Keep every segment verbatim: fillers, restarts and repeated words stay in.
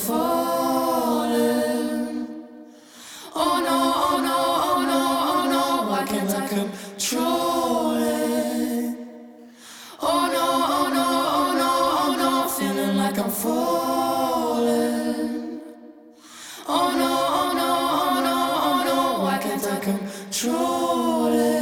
falling. Oh no, oh no, oh no, oh no, why can't I control it? Oh no, oh no, oh no, oh no, feeling like I'm falling. Oh no, oh no, oh no, oh no, why can't I control it?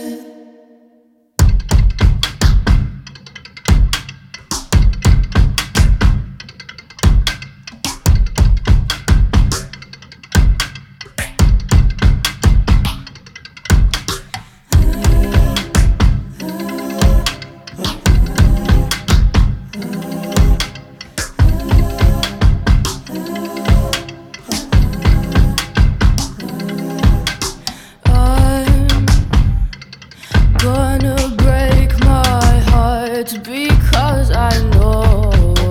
Because I know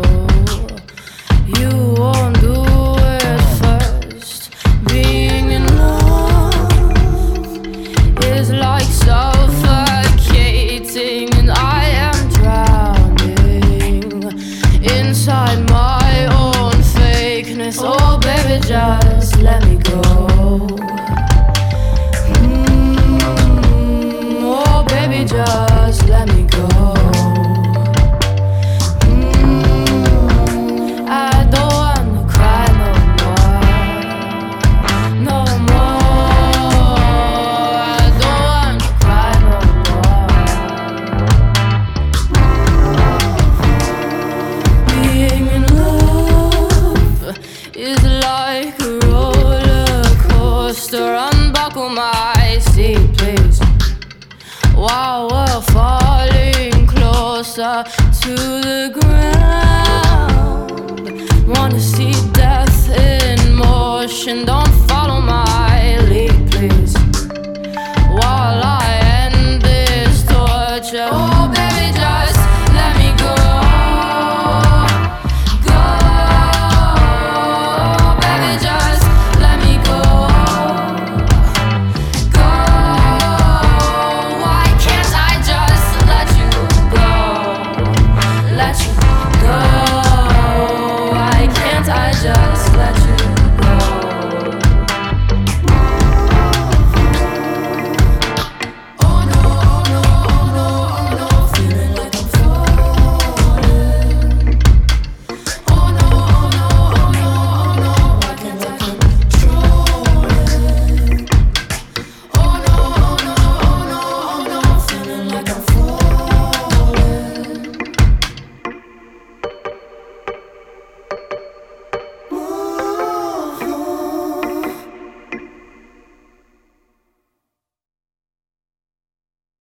you won't do it first. Being in love is like suffocating, and I am drowning inside my own fakeness. Oh baby, just let me go. Mm, oh baby, just let me go. Is like a roller coaster. Unbuckle my seat, please, while we're falling closer to the ground. Wanna see death in motion. Don't follow my lead, please, while I end this torture. Oh baby, just let me go. Let you go.